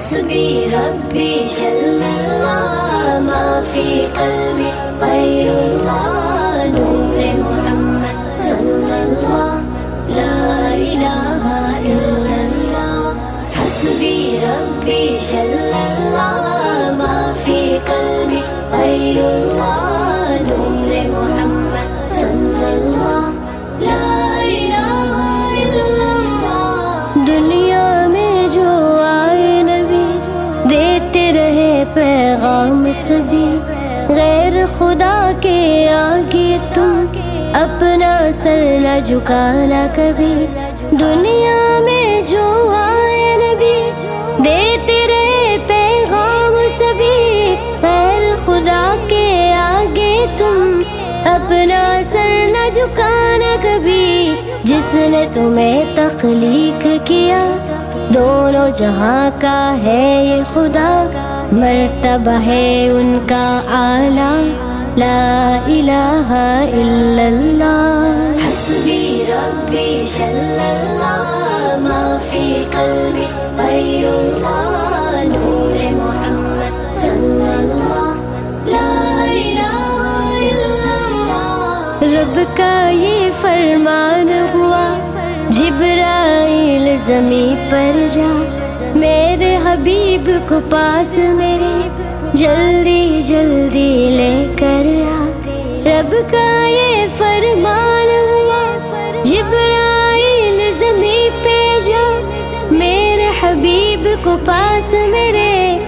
حسبي ربي جل الله ما في قلبي غير الله نور محمد صلى الله لا إله إلا الله حسبي ربي جل الله ما في قلبي غير الله نور محمد صلى الله لا إله إلا الله دنیا میں جو آئے نبی دیتے رہے پیغام سبھی غیر خدا کے آگے تم اپنا سر نہ جھکانا کبھی دنیا میں جو آئے نبی دیتے رہے پیغام سبھی غیر خدا کے آگے تم اپنا سر نہ جھکانا کبھی جس نے تمہیں تخلیق کیا دونوں جہاں کا ہے یہ خدا مرتبہ ہے ان کا اعلیٰ لا الہ الا اللہ حسبی ربی جل اللہ ما فی قلبی غیر اللہ نور محمد صلی اللہ لا الہ الا اللہ رب کا یہ فرمان ہوا جبرائیل زمین پر جا میرے حبیب کو پاس میرے جلدی جلدی لے کر آ رب کا یہ فرمان ہوا جبرائیل زمین پہ جا میرے حبیب کو پاس میرے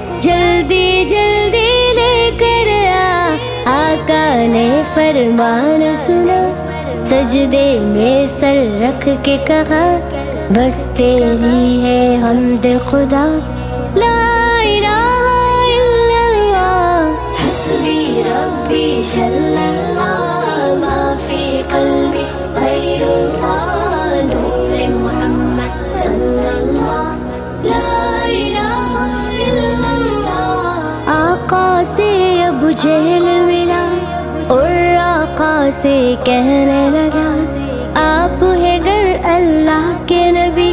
جلدی جلدی لے کر آ آقا نے فرمان سنا سجدے میں سر رکھ کے کہا بس تیری ہے حمد خدا لا الہ الا اللہ حسبی ربی جل اللہ ما فی قلبی غیر اللہ نور محمد صلی اللہ لا الہ الا اللہ آقا سے ابو جہل ملا اور آقا سے کہنے لگا آپ ہے گر اللہ کے نبی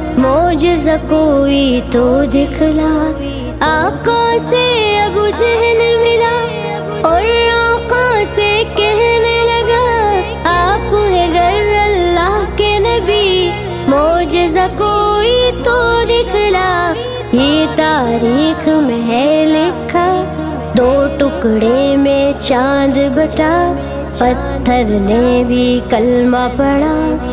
معجزہ کوئی تو دکھلا آقا سے ابو جہل ملا اور آقا سے کہنے لگا آپ ہے گر اللہ کے نبی معجزہ کوئی تو دکھلا یہ تاریخ میں ہے لکھا دو ٹکڑے میں چاند بٹا پتھر نے بھی کلمہ پڑھا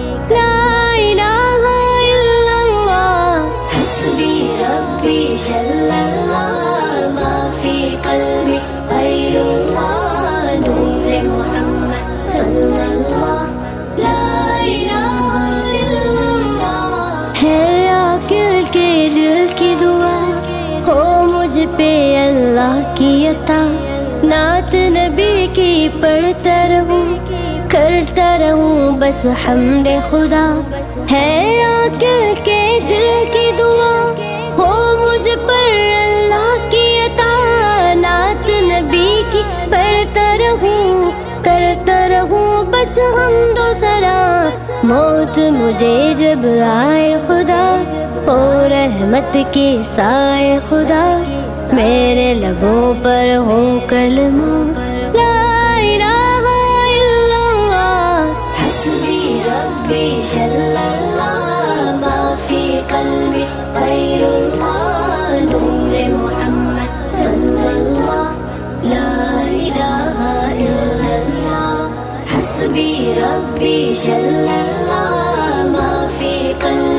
لا الہ الا اللہ حسبی ربی جل اللہ ما فی قلبی غیر اللہ نور محمد صلی اللہ لا الہ الا اللہ ہے عاقل کے دل کی دعا ہو مجھ پہ اللہ کی عطا نعت نبی کی پڑھتا رہوں کرتا رہوں بس حمد خدا ہے عاقل کے دل کی دعا ہو مجھ پر اللہ کی عطا نعت نبی کی پڑھتا رہوں کرتا رہوں بس حمد و ثنا موت مجھے جب آئے خدا او رحمت کی سائے خدا میرے لبوں پر ہو کلمہ لا الہ الا اللہ حسبی ربی جل اللہ ما فی قلبی غیر اللہ نور محمد صلی اللہ لا الہ الا اللہ حسبی ربی جل اللہ ما فی قلبی